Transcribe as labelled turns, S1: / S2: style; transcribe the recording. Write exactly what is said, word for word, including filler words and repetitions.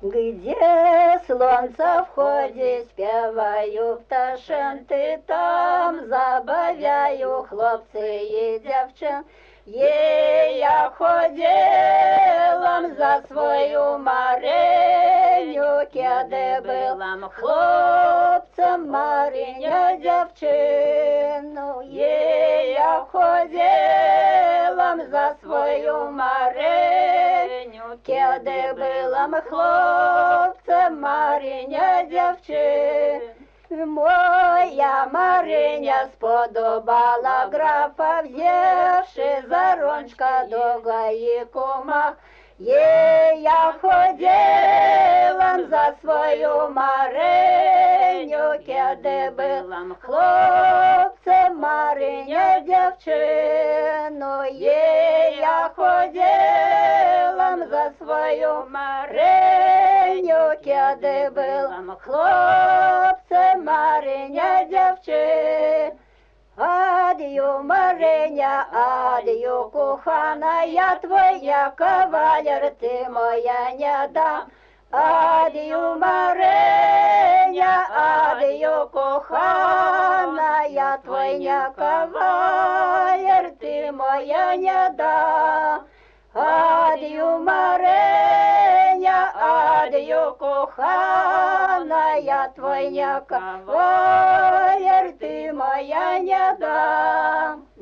S1: Где солнце входить, спеваю пташенти, там забавляю хлопці і дівчин. Є я ходила за свою Мариню, кеди була хлопцем Мариня дівчину. Є я ходила за свою Мариню, кеди була хлопцем Мариня дівчину. Моя Мариня сподобала графа, взявши за ручка до гаї кума. Є я ходила за свою Мариню, кеди була хлопцем Мариня дівчину. Є я ходила за свою Мариню, кеди була хлопцем Мариня дівчину. Адію, Мариня, адію, кохана, я твоя кавалер, ти моя няда. Адію, Мариня, адію, кохана, я твоя кавалер, ти моя няда. Адію, Мариня, адію, кохана, я твоя кавалер, ти моя няда.